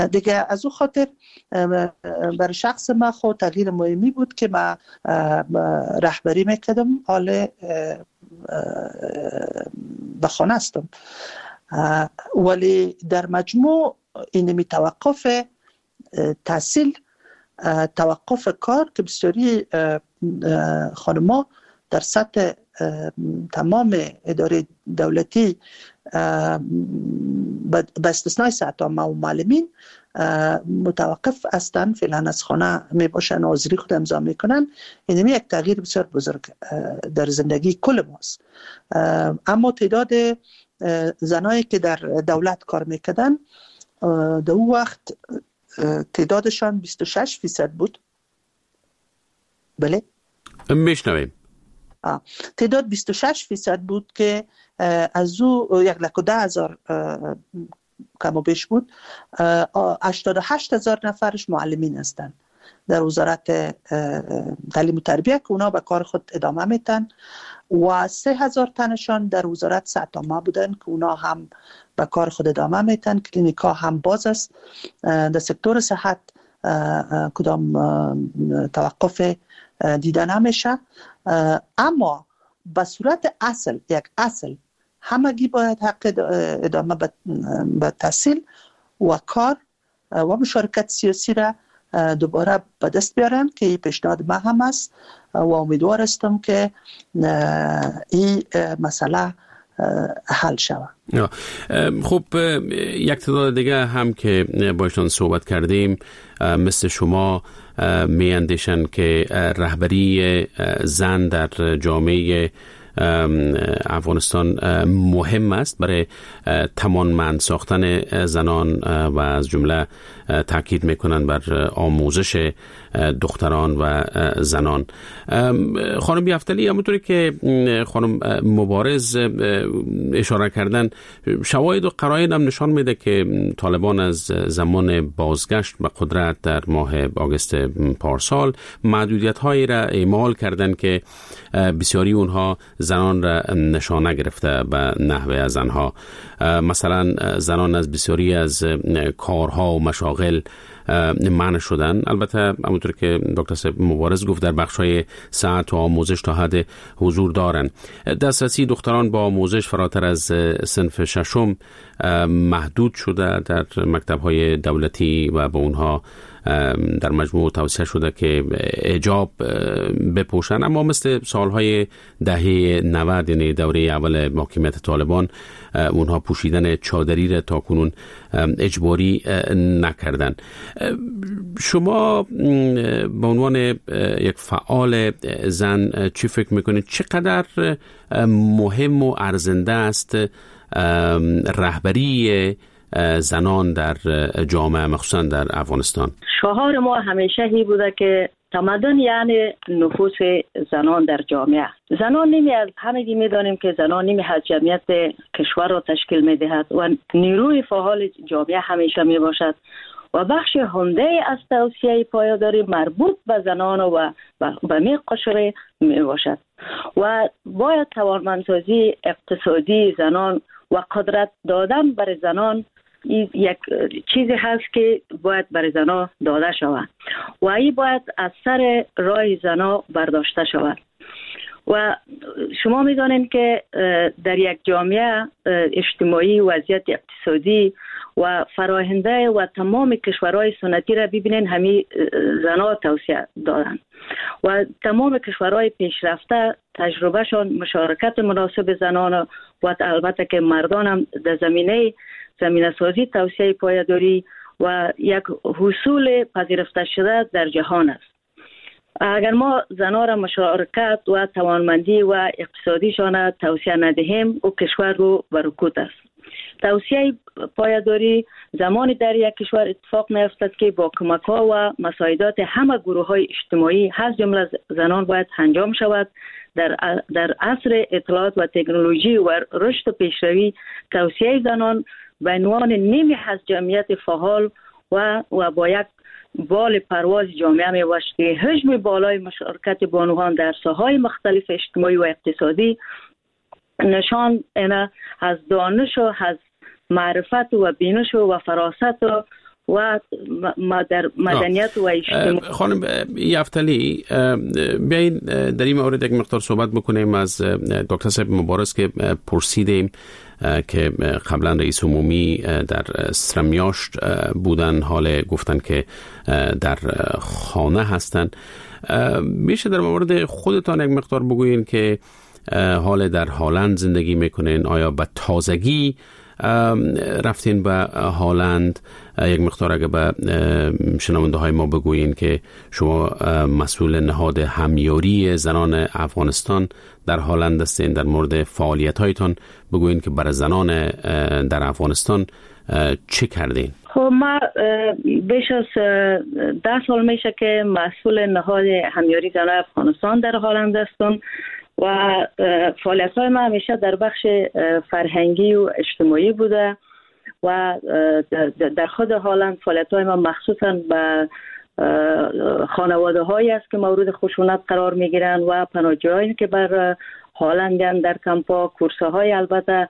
دیگه از او خاطر برای شخص ما خود تغییر مهمی بود که ما رهبری میکردم، حال به خانه هستم. ولی در مجموع اینمی توقف تحصیل، توقف کار که بسیاری خانم‌ها در سطح تمام اداره دولتی به استثنای ساعت‌نامه و معلمین متوقف هستند، فعلا از خانه می باشن، حاضری خود امضا میکنن. این یک تغییر بسیار بزرگ در زندگی کل ماست. اما تعداد زنایی که در دولت کار میکردن در اون وقت تعدادشان 26% بود. بله میشنویم. تعداد 26% بود که از او 110,000 کم و بیش بود. 88,000 نفرش معلمین هستند در وزارت تعلیم و تربیه که اونا به کار خود ادامه میتن و 3,000 تنشان در وزارت صحت‌عامه بودن که اونا هم به کار خود ادامه میتن. کلینیکا هم باز است. در سکتور صحت کدام توقف دیده نمیشه. اما به صورت اصل همگی باید حق ادامه به تحصیل و کار و مشارکت سیاسی را دوباره به دست بیارن که این پیشنهاد ما هم است و امیدوار هستم که این مسئله حل شود. خب یک تعداد دیگه هم که با ایشان صحبت کردیم مثل شما می اندیشن که رهبری زن در جامعه افغانستان مهم است برای توانمند ساختن زنان و از جمله تاکید میکنن بر آموزش دختران و زنان. خانم یفتلی، همونطوری که خانم مبارز اشاره کردن، شواهد و قرائن هم نشان میده که طالبان از زمان بازگشت به قدرت در ماه آگوست پارسال محدودیت هایی را اعمال کردن که بسیاری اونها زنان را نشانه گرفته به نحوه از زنها. مثلا زنان از بسیاری از کارها و مشاغل منع شدن. البته همونطور که دکتر مبارز گفت در بخش‌های صحت و آموزش تا حد حضور دارن. دسترسی دختران با آموزش فراتر از صنف ششم محدود شده در مکتب‌های دولتی و به اونها در مجموع توصیه شده که حجاب بپوشن. اما مثل سالهای دهه 90 یعنی دوره اول حاکمیت طالبان اونها پوشیدن چادری را تاکنون اجباری نکردن. شما به عنوان یک فعال زن چی فکر میکنید؟ چقدر مهم و ارزنده است رهبری زنان در جامعه مخصوصا در افغانستان؟ شعار ما همیشه هی بوده که تمدن یعنی نفوس زنان در جامعه. زنان نیمی از همگی میدانیم که زنان نیمی از جمعیت کشور را تشکیل میدهد و نیروی فعال جامعه همیشه می باشد و بخش عمده از توسعه پایداری مربوط به زنان و به می قشر می باشد و باید توانمندسازی اقتصادی زنان و قدرت دادن بر زنان یک چیزی هست که باید برای زنها داده شود و این باید از سر راه زنها برداشته شود. و شما میدانید که در یک جامعه اجتماعی وضعیت اقتصادی و فراهنده و تمام کشورهای سنتی را ببینین همین زنها توسعه دادن و تمام کشورهای پیشرفته تجربهشان مشارکت مناسب زنان و البته که مردان هم در زمینه سازی توسعه پایداری و یک حصول پذیرفته شده در جهان است. اگر ما زنان را مشارکت و توانمندی و اقتصادیشان توسعه ندهیم او کشور رو برکوت است. توسعه پایداری زمانی در یک کشور اتفاق می‌افتد که با کمک‌ها و مساعدات همه گروه‌های اجتماعی از جمله زنان باید انجام شود. در عصر اطلاعات و تکنولوژی و رشد و پیشروی توسعه زنان به عنوان نیمی از جمعیت فعال و با یک بال پرواز جامعه می باشد که حجم بالای مشارکت بانوان در ساحه‌های مختلف اجتماعی و اقتصادی نشان اینا از دانش و از معرفت و بینش و فراست و در مدنیت و اجتماع. خانم یفتلی، بیاین در این مورد یک مقدار صحبت بکنیم از دکتر صاحب مبارز که پرسیدیم که قبلا رئیس عمومی در سرمیاشت بودن، حال گفتن که در خانه هستن. میشه در مورد خودتان یک مقدار بگوین که حال در هالند زندگی میکنین؟ آیا به تازگی رفتین به هالند؟ یک مقدار اگه به شنونده های ما بگویین که شما مسئول نهاد همیاری زنان افغانستان در هالند هستین، در مورد فعالیت هایتان بگویین که برای زنان در افغانستان چه کردین؟ خب ما بیش از 10 سال میشه که مسئول نهاد همیاری زنان افغانستان در هالند هستم و فعالیت های ما همیشه در بخش فرهنگی و اجتماعی بوده و در خود هالند فعالیت های ما مخصوصا به خانواده هایی است که مورد خشونت قرار می گیرند و پناهجویانی که بر هالندن در کمپا، کورس های البته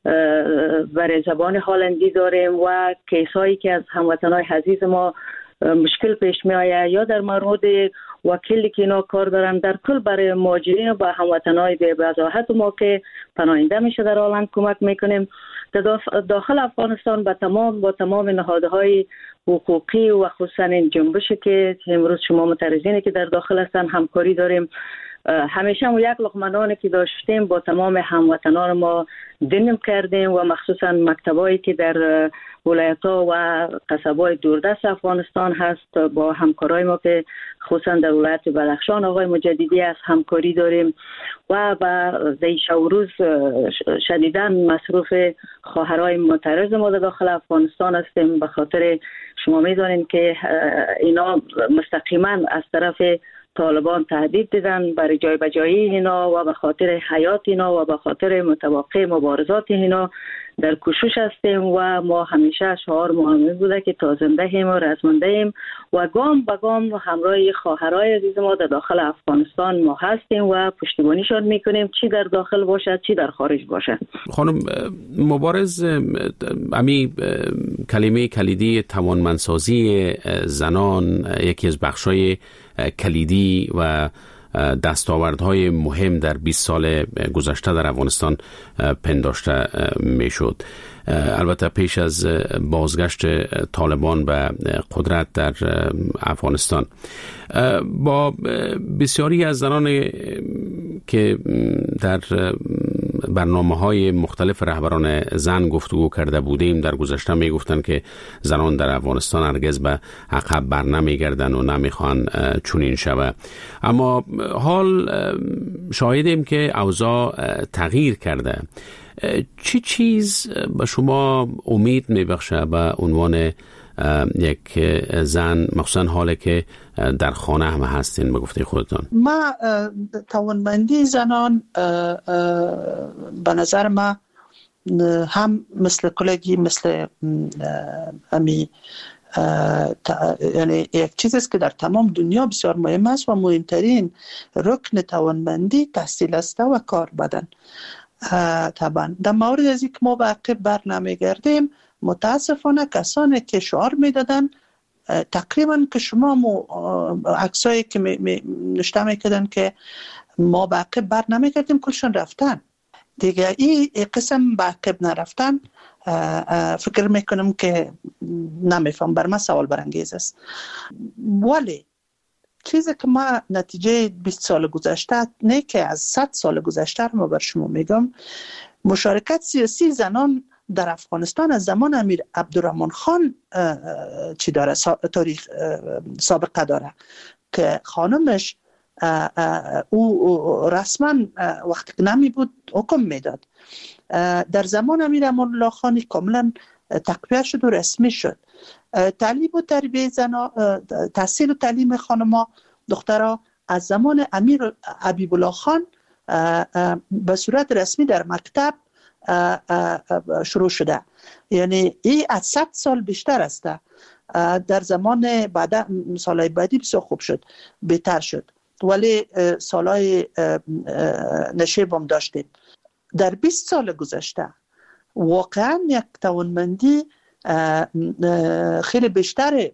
برای زبان هالندی داریم و کیس هایی که از هموطنان عزیز ما مشکل پیش می آید یا در مورد وکیلی که اینا کار دارن، در کل برای مهاجرین و خانواده‌های بی وضاحت ما که پناهنده میشه در هالند کمک میکنیم. داخل افغانستان با تمام نهادهای حقوقی و خصوصا این جنبشی که امروز شما معترضینی که در داخل هستن همکاری داریم. همیشه ما یک لقمه نانی که داشتیم با تمام هموطنان ما دنم کردیم و مخصوصا مکتبایی که در ولایت‌ها و قصب‌های دوردست افغانستان هست با همکارای ما که خصوصا در ولایت بدخشان آقای مجددی است همکاری داریم و با دیشوروز شدیداً مصروف خواهرای معترض ما در داخل افغانستان هستیم، به خاطر شما می‌دانید که اینا مستقیما از طرف طالبان تهدید دیدن برای جای بجایی اینا و به خاطر حیات اینا و به خاطر متوقع مبارزات اینا در کوشش هستیم و ما همیشه شعار مهمی بوده که تا زنده ایم و رزمنده ایم و گام به گام همراه خواهرای عزیز ما در داخل افغانستان ما هستیم و پشتیبانیشان میکنیم، چی در داخل باشه چی در خارج باشه. خانم مبارز، امی کلمه کلیدی توانمندسازی زنان یکی از بخشای کلیدی و دستاوردهای مهم در 20 سال گذشته در افغانستان پنداشته میشد. البته پیش از بازگشت طالبان به قدرت در افغانستان با بسیاری از زنان که در برنامه‌های مختلف رهبران زن گفتگو کرده بودیم در گذشته میگفتن که زنان در افغانستان هرگز به عقب بر نمیگردن و نمیخوان چنین شود، اما حال شاهدیم که اوضاع تغییر کرده. چی چیز به شما امید میبخشه به عنوان یک زن، مخصوصا حالی که در خانه هم هستین به گفته خودتان؟ ما توانمندی زنان به نظر ما هم مثل کلگی مثل امی یعنی یک چیز است که در تمام دنیا بسیار مهم است و مهمترین رکن توانمندی تحصیل است و کار بدن. طبعا در مورد از اینکه ما به عقب بر نمیگردیم، متاسفانه کسانی که شعار میدادن تقریبا که شما عکسایی که نشته میکردن که ما به عقب بر نمیگردیم کلشان رفتن دیگه. این قسم به عقب نرفتن فکر میکنم که نمیفهم، بر من سوال برانگیز است. ولی چیزی که ما نتیجه 20 سال گذشته، نه که از 100 سال گذشته رو ما بر شما میگم، مشارکت سیاسی زنان در افغانستان از زمان امیر عبدالرحمن خان چی داره، تاریخ سابقه داره که خانمش او رسما وقتی که نمی بود حکم میداد. در زمان امیر امان الله خان کاملا تقویه شد و رسمی شد. تعلیم و تربیه زنا، تحصیل و تعلیم خانما دخترها از زمان امیر حبیب الله خان به صورت رسمی در مکتب شروع شده. یعنی این از 100 سال بیشتر است. در زمان بعد سالهای بعدی بسیار خوب شد، بهتر شد، ولی سالهای نشیب هم داشتیم. در 20 سال گذشته واقعا یک توانمندی خیلی بیشتر